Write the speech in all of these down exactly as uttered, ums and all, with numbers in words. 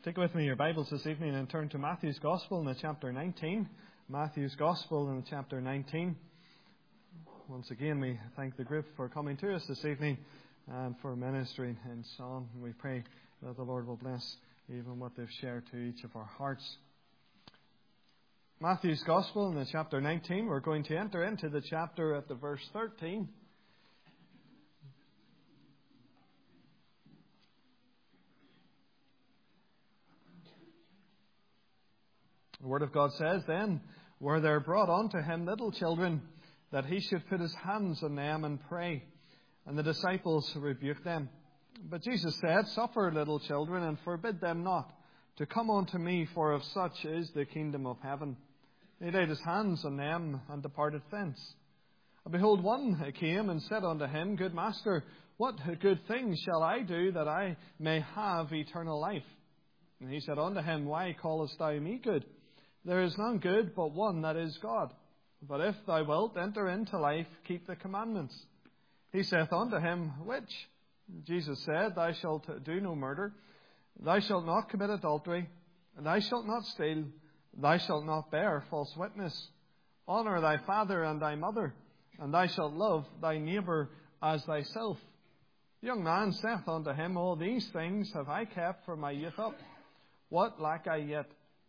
Take with me your Bibles this evening and turn to Matthew's Gospel in the chapter nineteen. Matthew's Gospel in the chapter nineteen. Once again, we thank the group for coming to us this evening and for ministering in song. We pray that the Lord will bless even what they've shared to each of our hearts. Matthew's Gospel in the chapter nineteen. We're going to enter into the chapter at the verse thirteen. The Word of God says, Then were there brought unto him little children, that he should put his hands on them and pray. And the disciples rebuked them. But Jesus said, Suffer little children, and forbid them not to come unto me, for of such is the kingdom of heaven. He laid his hands on them, and departed thence. And behold, one came and said unto him, Good Master, what good things shall I do, that I may have eternal life? And he said unto him, Why callest thou me good? There is none good but one, that is God. But if thou wilt enter into life, keep the commandments. He saith unto him, Which? Jesus said, Thou shalt do no murder, thou shalt not commit adultery, thou shalt not steal, thou shalt not bear false witness. Honour thy father and thy mother, and thou shalt love thy neighbour as thyself. The young man saith unto him, All these things have I kept from my youth up. What lack I yet?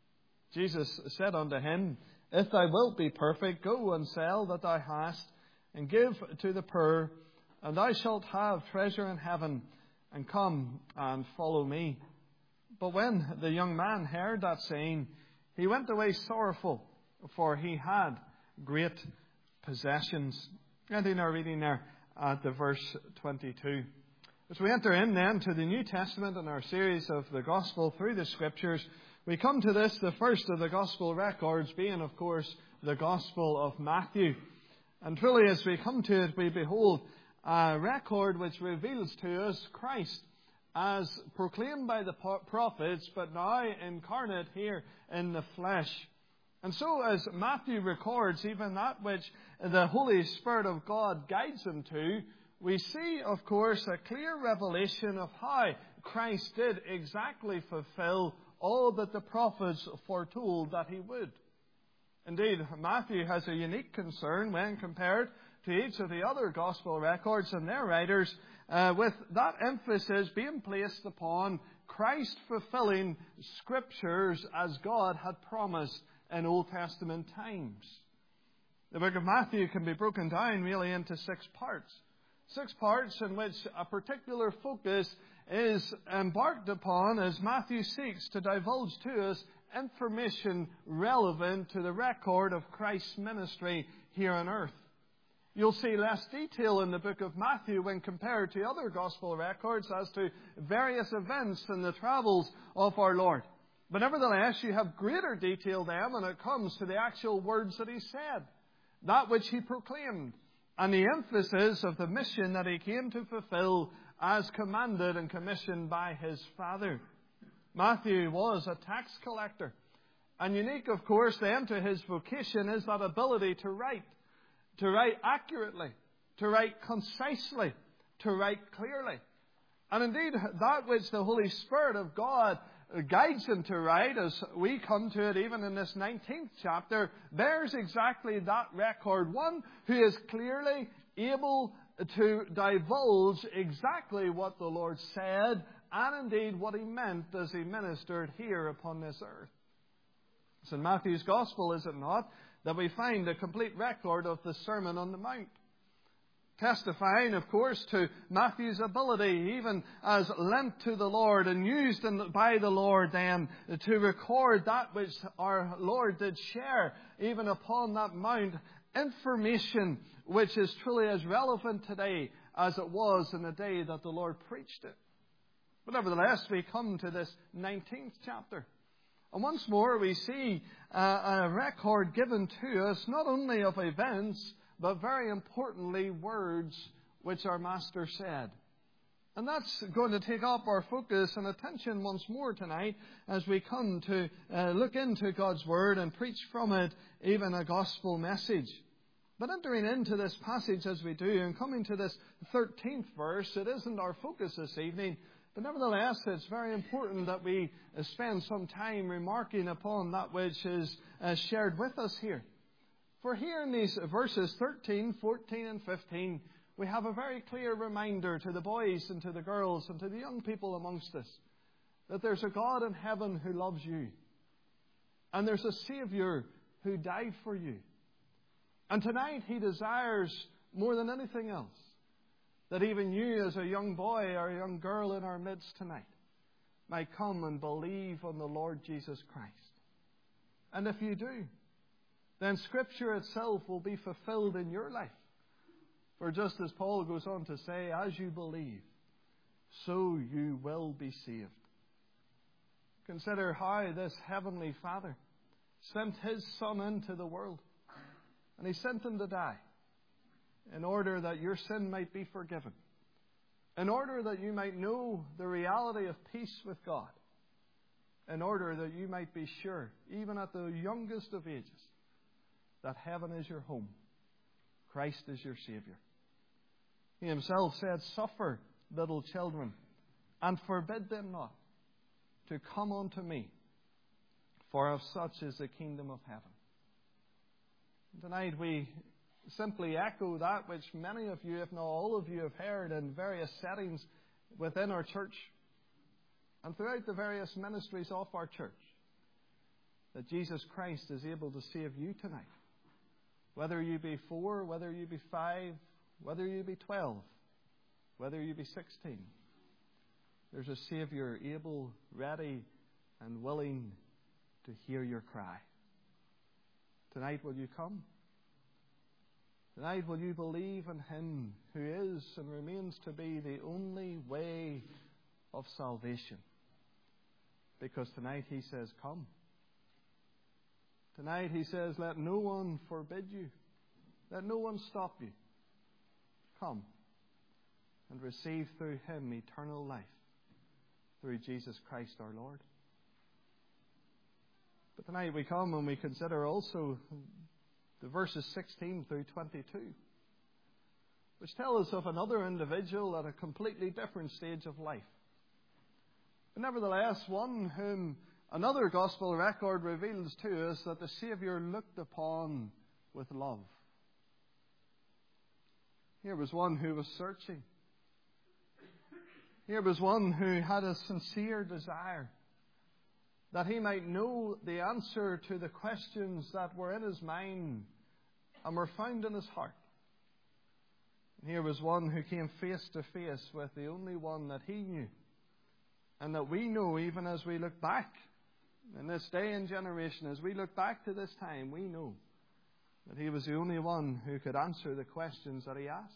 Jesus said unto him, If thou wilt be perfect, go and sell that thou hast, and give to the poor, and thou shalt have treasure in heaven, and come and follow me. But when the young man heard that saying, he went away sorrowful, for he had great possessions. Ending our reading there at the verse twenty-two. As we enter in then to the New Testament in our series of the Gospel through the Scriptures, we come to this, the first of the Gospel records, being, of course, the Gospel of Matthew. And truly, as we come to it, we behold a record which reveals to us Christ as proclaimed by the prophets, but now incarnate here in the flesh. And so, as Matthew records even that which the Holy Spirit of God guides him to, we see, of course, a clear revelation of how Christ did exactly fulfill all that the prophets foretold that he would. Indeed, Matthew has a unique concern when compared to each of the other Gospel records and their writers, uh, with that emphasis being placed upon Christ fulfilling Scriptures as God had promised in Old Testament times. The book of Matthew can be broken down really into six parts. Six parts in which a particular focus is embarked upon as Matthew seeks to divulge to us information relevant to the record of Christ's ministry here on earth. You'll see less detail in the book of Matthew when compared to other Gospel records as to various events and the travels of our Lord. But nevertheless, you have greater detail then when it comes to the actual words that he said, that which he proclaimed, and the emphasis of the mission that he came to fulfill as commanded and commissioned by his Father. Matthew was a tax collector. And unique, of course, then to his vocation is that ability to write. To write accurately. To write concisely. To write clearly. And indeed, that which the Holy Spirit of God guides him to write, as we come to it even in this nineteenth chapter, bears exactly that record. One who is clearly able to divulge exactly what the Lord said and indeed what he meant as he ministered here upon this earth. It's in Matthew's Gospel, is it not, that we find a complete record of the Sermon on the Mount. Testifying, of course, to Matthew's ability, even as lent to the Lord and used by the Lord then, to record that which our Lord did share, even upon that mount, information which is truly as relevant today as it was in the day that the Lord preached it. But nevertheless, we come to this nineteenth chapter. And once more we see a, a record given to us not only of events, but very importantly, words which our Master said. And that's going to take up our focus and attention once more tonight as we come to uh, look into God's Word and preach from it even a gospel message. But entering into this passage as we do and coming to this thirteenth verse, it isn't our focus this evening, But nevertheless, it's very important that we spend some time remarking upon that which is uh, shared with us here. For here in these verses thirteen, fourteen, and fifteen, we have a very clear reminder to the boys and to the girls and to the young people amongst us that there's a God in heaven who loves you. And there's a Savior who died for you. And tonight He desires, more than anything else, that even you as a young boy or a young girl in our midst tonight might come and believe on the Lord Jesus Christ. And if you do, then Scripture itself will be fulfilled in your life. For just as Paul goes on to say, as you believe, so you will be saved. Consider how this Heavenly Father sent His Son into the world. And He sent Him to die in order that your sin might be forgiven. In order that you might know the reality of peace with God. In order that you might be sure, even at the youngest of ages, that heaven is your home. Christ is your Savior. He Himself said, suffer little children, and forbid them not to come unto me, for of such is the kingdom of heaven. Tonight we simply echo that which many of you, if not all of you, have heard in various settings within our church and throughout the various ministries of our church, that Jesus Christ is able to save you tonight. Whether you be four, whether you be five, whether you be twelve, whether you be sixteen, there's a Savior able, ready, and willing to hear your cry. Tonight, will you come? Tonight, will you believe in Him who is and remains to be the only way of salvation? Because tonight He says, come. Tonight He says, let no one forbid you. Let no one stop you. Come and receive through Him eternal life through Jesus Christ our Lord. But tonight we come and we consider also the verses sixteen through twenty-two, which tell us of another individual at a completely different stage of life. But nevertheless, one whom another gospel record reveals to us that the Savior looked upon with love. Here was one who was searching. Here was one who had a sincere desire that he might know the answer to the questions that were in his mind and were found in his heart. And here was one who came face to face with the only one that he knew, and that we know even as we look back in this day and generation, as we look back to this time, we know that he was the only one who could answer the questions that he asked.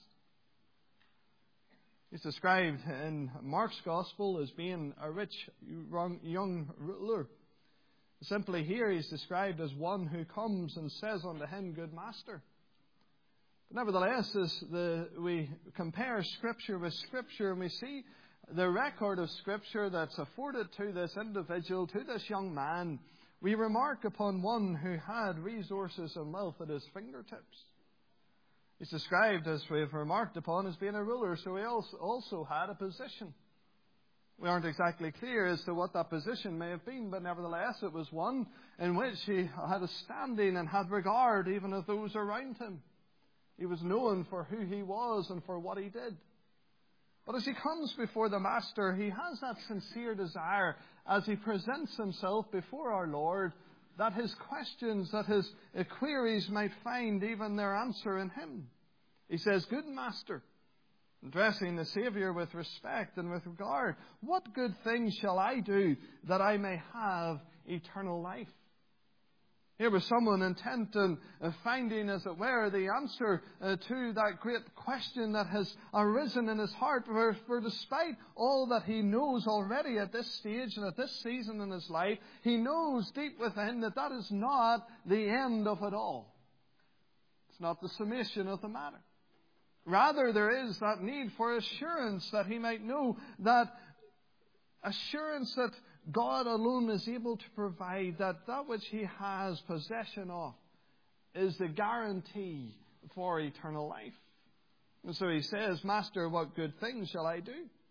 He's described in Mark's Gospel as being a rich young ruler. Simply here he's described as one who comes and says unto him, Good Master. But nevertheless, as the, we compare Scripture with Scripture, and we see the record of Scripture that's afforded to this individual, to this young man, we remark upon one who had resources and wealth at his fingertips. He's described, as we've remarked upon, as being a ruler, so he also had a position. We aren't exactly clear as to what that position may have been, but nevertheless it was one in which he had a standing and had regard even of those around him. He was known for who he was and for what he did. But as he comes before the Master, he has that sincere desire as he presents himself before our Lord, that his questions, that his queries might find even their answer in him. He says, Good Master, addressing the Saviour with respect and with regard, what good things shall I do that I may have eternal life? Here was someone intent on finding, as it were, the answer uh, to that great question that has arisen in his heart. For, for despite all that he knows already at this stage and at this season in his life, he knows deep within that that is not the end of it all. It's not the summation of the matter. Rather, there is that need for assurance, that he might know that assurance that God alone is able to provide, that that which he has possession of is the guarantee for eternal life. And so he says, Master, what good things shall I do?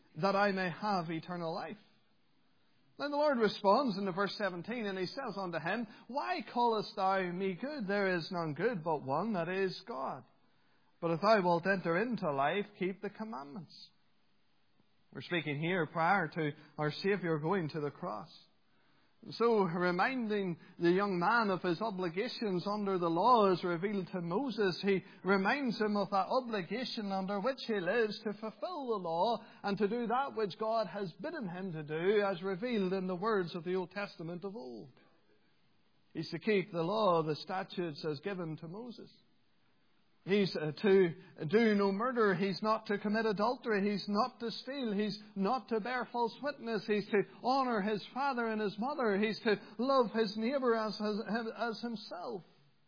that I may have eternal life? Then the Lord responds in the verse seventeen, and he says unto him, Why callest thou me good? There is none good but one, that is God. But if thou wilt enter into life, keep the commandments. We're speaking here prior to our Saviour going to the cross. So, reminding the young man of his obligations under the law as revealed to Moses, he reminds him of that obligation under which he lives to fulfill the law and to do that which God has bidden him to do as revealed in the words of the Old Testament of old. He's to keep the law, the statutes as given to Moses. He's to do no murder. He's not to commit adultery. He's not to steal. He's not to bear false witness. He's to honor his father and his mother. He's to love his neighbor as, as, as himself.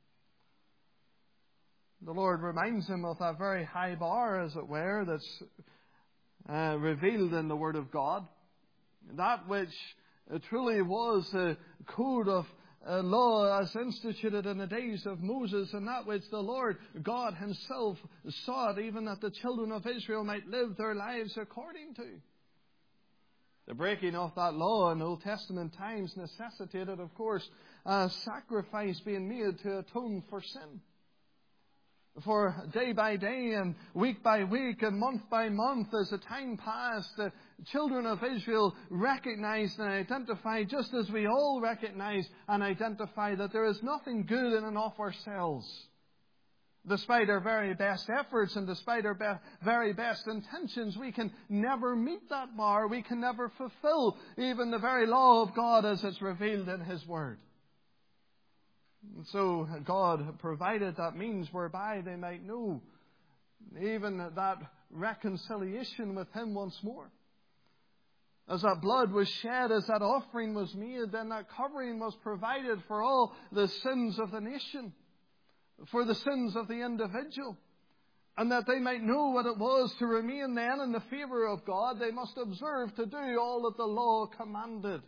The Lord reminds him of that very high bar, as it were, that's uh, revealed in the Word of God. That which uh, truly was a code of A law as instituted in the days of Moses, and that which the Lord God himself sought, even that the children of Israel might live their lives according to. The breaking of that law in Old Testament times necessitated, of course, a sacrifice being made to atone for sin. For day by day and week by week and month by month, as the time passed, the children of Israel recognized and identified, just as we all recognize and identify, that there is nothing good in and of ourselves. Despite our very best efforts and despite our be- very best intentions, we can never meet that bar. We can never fulfill even the very law of God as it's revealed in His Word. And so God provided that means whereby they might know even that reconciliation with Him once more. As that blood was shed, as that offering was made, then that covering was provided for all the sins of the nation, for the sins of the individual. And that they might know what it was to remain then in the favour of God, they must observe to do all that the law commanded.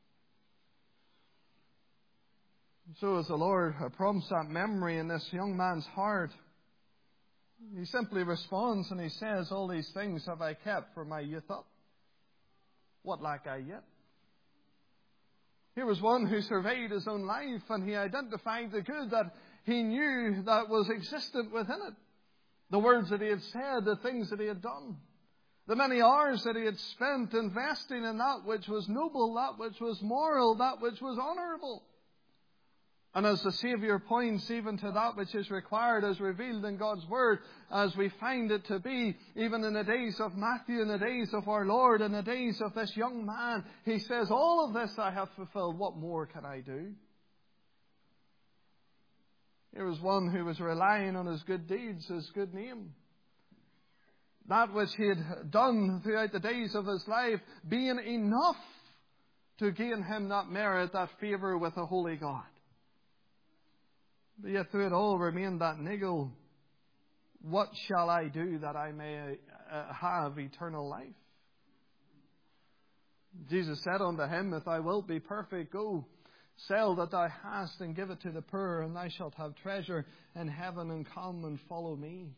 So as the Lord prompts that memory in this young man's heart, he simply responds and he says, All these things have I kept from my youth up. What lack I yet? Here was one who surveyed his own life, and he identified the good that he knew that was existent within it. The words that he had said, the things that he had done. The many hours that he had spent investing in that which was noble, that which was moral, that which was honourable. And as the Saviour points even to that which is required as revealed in God's Word, as we find it to be, even in the days of Matthew, in the days of our Lord, in the days of this young man, he says, All of this I have fulfilled. What more can I do? Here was one who was relying on his good deeds, his good name. That which he had done throughout the days of his life being enough to gain him that merit, that favour with a holy God. But yet through it all remained that niggle. What shall I do that I may uh, have eternal life? Jesus said unto him, If thou wilt be perfect, go, sell that thou hast and give it to the poor, and thou shalt have treasure in heaven, and come and follow me.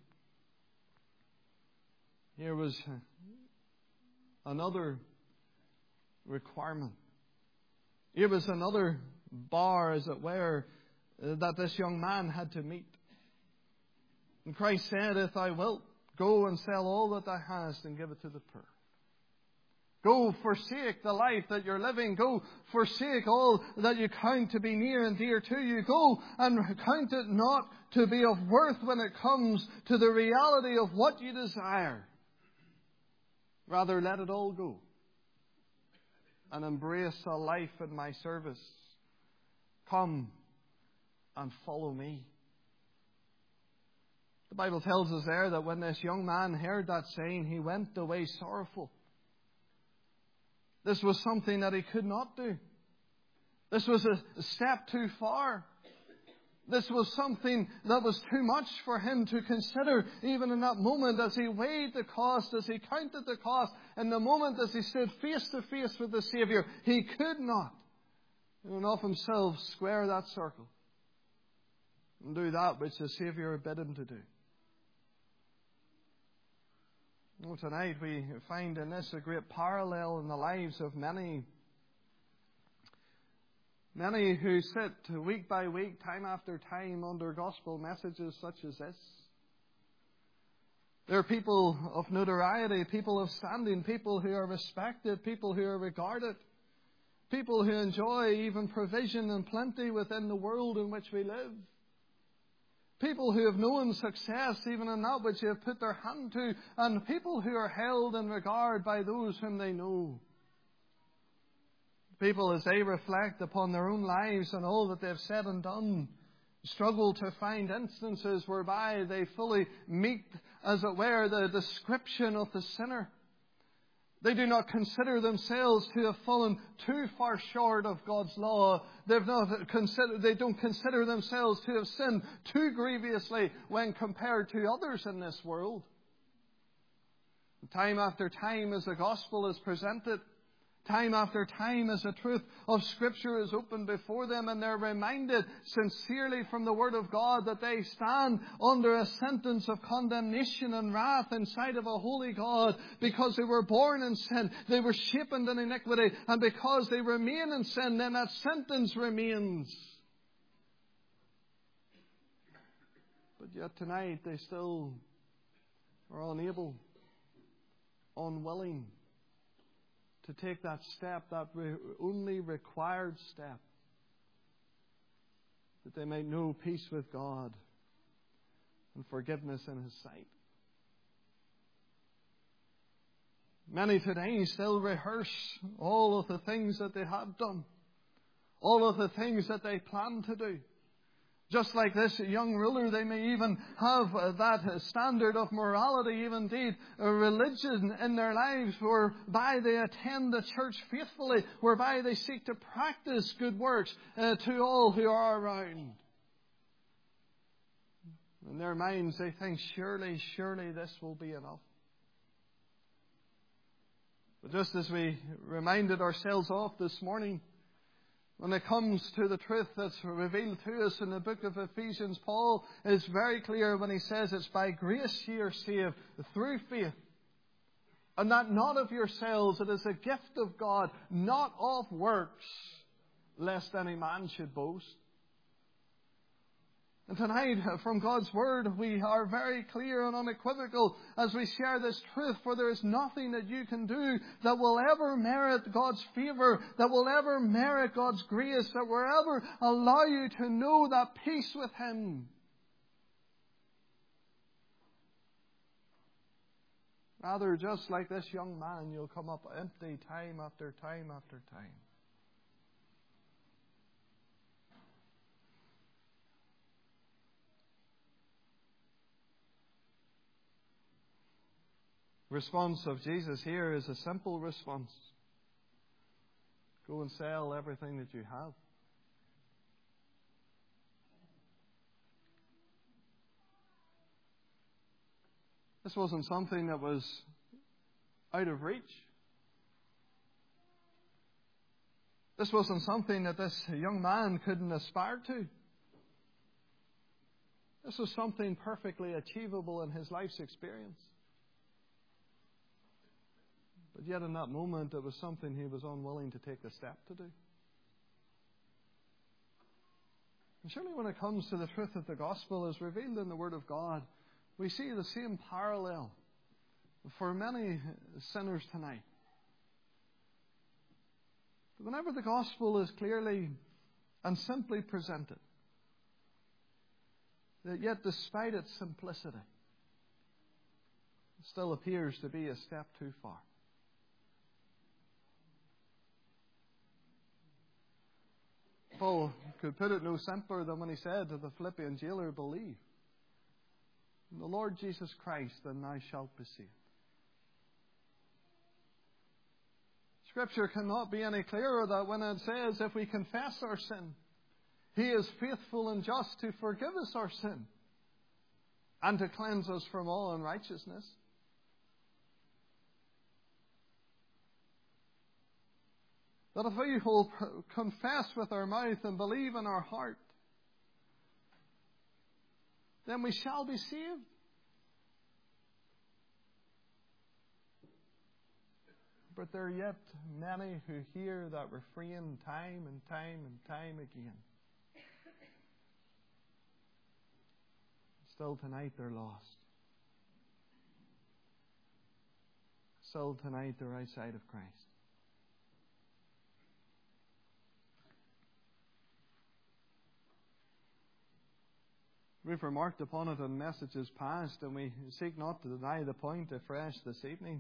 Here was another requirement. Here was another bar, as it were, that this young man had to meet. And Christ said, If thou wilt, go and sell all that thou hast and give it to the poor. Go, forsake the life that you're living. Go, forsake all that you count to be near and dear to you. Go and count it not to be of worth when it comes to the reality of what you desire. Rather, let it all go and embrace a life in my service. Come and follow me. The Bible tells us there that when this young man heard that saying, he went away sorrowful. This was something that he could not do. This was a step too far. This was something that was too much for him to consider, even in that moment as he weighed the cost, as he counted the cost, in the moment as he stood face to face with the Saviour. He could not, in and of himself, square that circle and do that which the Saviour bid him to do. Well, tonight we find in this a great parallel in the lives of many, many who sit week by week, time after time, under gospel messages such as this. There are people of notoriety, people of standing, people who are respected, people who are regarded, people who enjoy even provision and plenty within the world in which we live. People who have known success even in that which they have put their hand to, and people who are held in regard by those whom they know. People, as they reflect upon their own lives and all that they've said and done, struggle to find instances whereby they fully meet, as it were, the description of the sinner. They do not consider themselves to have fallen too far short of God's law. They've not consider, they don't consider themselves to have sinned too grievously when compared to others in this world. Time after time, as the gospel is presented, time after time, as the truth of Scripture is opened before them, and they're reminded sincerely from the Word of God that they stand under a sentence of condemnation and wrath in sight of a holy God because they were born in sin, they were shapen in iniquity, and because they remain in sin, then that sentence remains. But yet tonight they still are unable, unwilling to take that step, that re- only required step, that they might know peace with God and forgiveness in His sight. Many today still rehearse all of the things that they have done, all of the things that they plan to do. Just like this young ruler, they may even have that standard of morality, even indeed a religion in their lives, whereby they attend the church faithfully, whereby they seek to practice good works uh, to all who are around. In their minds, they think, surely, surely this will be enough. But just as we reminded ourselves of this morning, when it comes to the truth that's revealed to us in the book of Ephesians, Paul is very clear when he says it's by grace ye are saved through faith. And that not of yourselves, it is a gift of God, not of works, lest any man should boast. And tonight, from God's Word, we are very clear and unequivocal as we share this truth, for there is nothing that you can do that will ever merit God's favour, that will ever merit God's grace, that will ever allow you to know that peace with Him. Rather, just like this young man, you'll come up empty time after time after time. Response of Jesus here is a simple response. Go and sell everything that you have. This wasn't something that was out of reach. This wasn't something that this young man couldn't aspire to. This was something perfectly achievable in his life's experience. But yet in that moment, it was something he was unwilling to take the step to do. And surely when it comes to the truth of the gospel as revealed in the Word of God, we see the same parallel for many sinners tonight. But whenever the gospel is clearly and simply presented, that yet despite its simplicity, it still appears to be a step too far. Paul could put it no simpler than when he said to the Philippian jailer, believe in the Lord Jesus Christ, and thou shalt be saved. Scripture cannot be any clearer that when it says, if we confess our sin, He is faithful and just to forgive us our sin and to cleanse us from all unrighteousness. That if we will confess with our mouth and believe in our heart, then we shall be saved. But there are yet many who hear that refrain time and time and time again. Still tonight they're lost. Still tonight they're outside of Christ. We've remarked upon it in messages past, and we seek not to deny the point afresh this evening.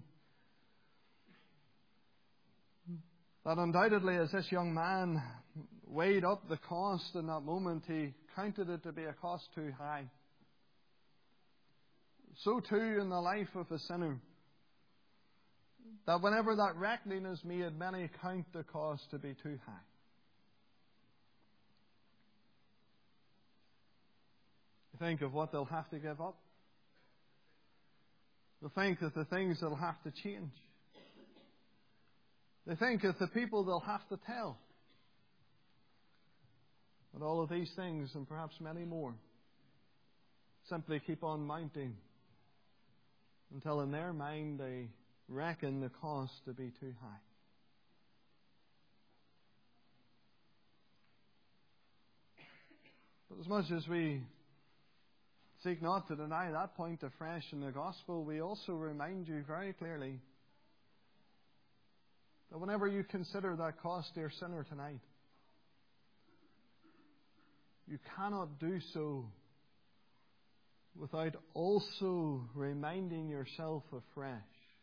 That undoubtedly, as this young man weighed up the cost in that moment, he counted it to be a cost too high. So too in the life of a sinner, that whenever that reckoning is made, many count the cost to be too high. They think of what they'll have to give up. They think of the things they'll have to change. They think of the people they'll have to tell. But all of these things, and perhaps many more, simply keep on mounting until in their mind they reckon the cost to be too high. But as much as we seek not to deny that point afresh in the gospel, we also remind you very clearly that whenever you consider that cost, dear sinner, tonight, you cannot do so without also reminding yourself afresh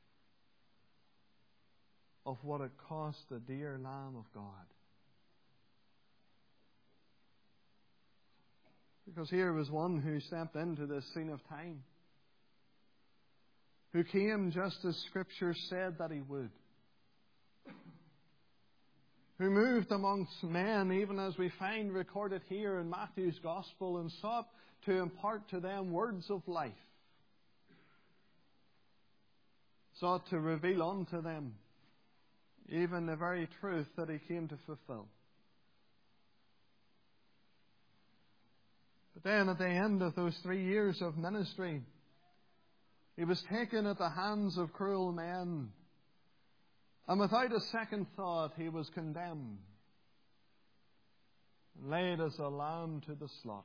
of what it cost the dear Lamb of God. Because here was one who stepped into this scene of time, who came just as Scripture said that he would, who moved amongst men, even as we find recorded here in Matthew's Gospel, and sought to impart to them words of life, sought to reveal unto them even the very truth that he came to fulfill. But then at the end of those three years of ministry, he was taken at the hands of cruel men, and without a second thought he was condemned and laid as a lamb to the slaughter.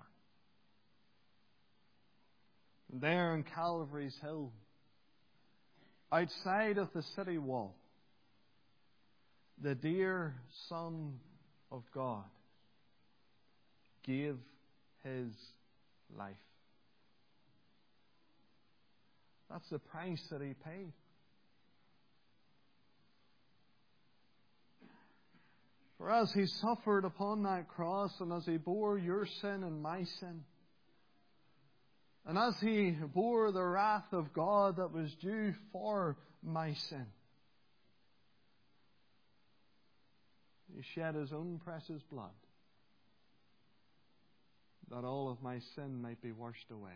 And there on Calvary's hill, outside of the city wall, the dear Son of God gave His life. That's the price that He paid. For as He suffered upon that cross, and as He bore your sin and my sin, and as He bore the wrath of God that was due for my sin, He shed His own precious blood, that all of my sin might be washed away.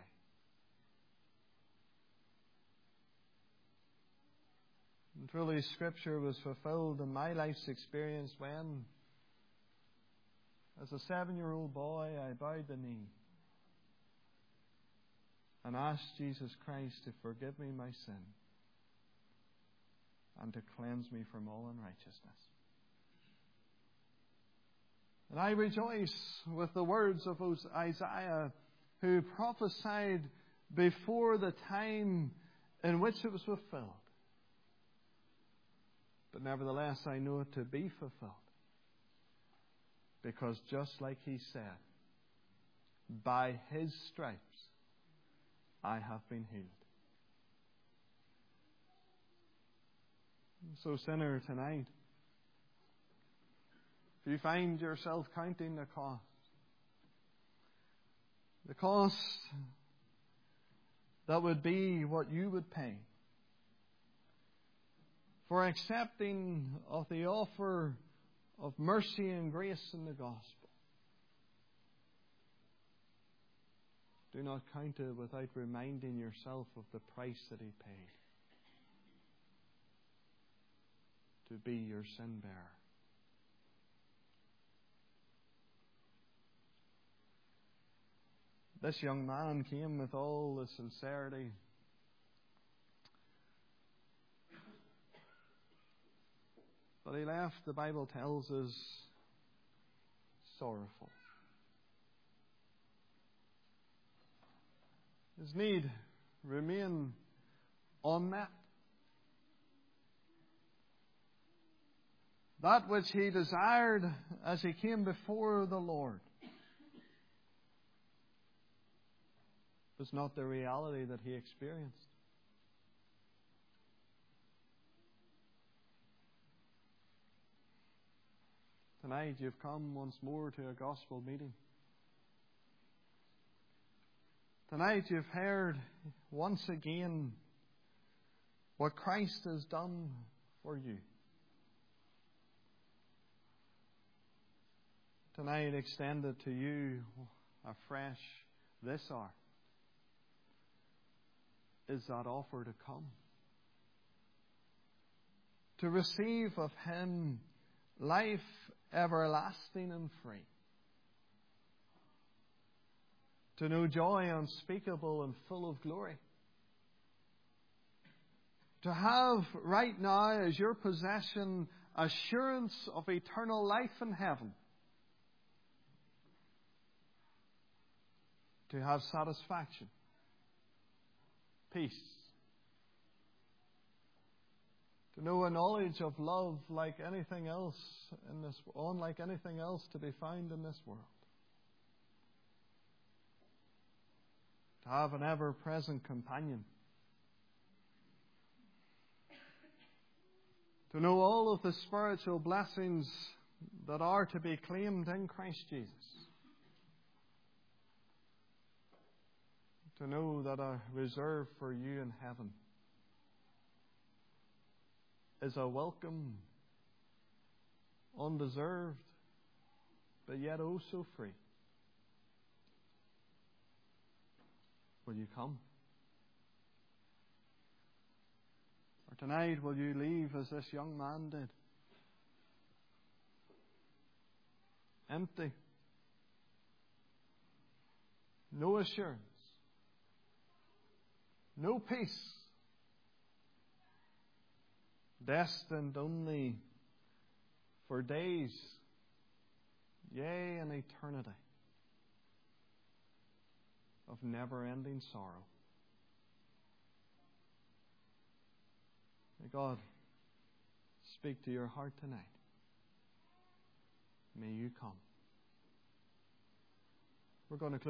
And truly Scripture was fulfilled in my life's experience when, as a seven-year-old boy, I bowed the knee and asked Jesus Christ to forgive me my sin and to cleanse me from all unrighteousness. And I rejoice with the words of Isaiah, who prophesied before the time in which it was fulfilled. But nevertheless, I know it to be fulfilled. Because just like He said, by His stripes I have been healed. So, sinner, tonight, if you find yourself counting the cost, the cost that would be what you would pay for accepting of the offer of mercy and grace in the gospel, do not count it without reminding yourself of the price that He paid to be your sin bearer. This young man came with all the sincerity But he left, the Bible tells us, sorrowful. His need remained unmet. That which he desired as he came before the Lord was not the reality that he experienced. Tonight you've come once more to a gospel meeting. Tonight you've heard once again what Christ has done for you. Tonight extended to you afresh this hour is that offer to come. To receive of Him life everlasting and free. To know joy unspeakable and full of glory. To have right now as your possession assurance of eternal life in heaven. To have satisfaction, peace. To know a knowledge of love like anything else in this, unlike anything else to be found in this world. To have an ever-present companion. To know all of the spiritual blessings that are to be claimed in Christ Jesus. To know that are reserved for you in heaven is a welcome, undeserved, but yet oh so free. Will you come? Or tonight will you leave as this young man did? Empty. No assurance. No peace. Destined only for days, yea, an eternity of never-ending sorrow. May God speak to your heart tonight. May you come. We're going to close.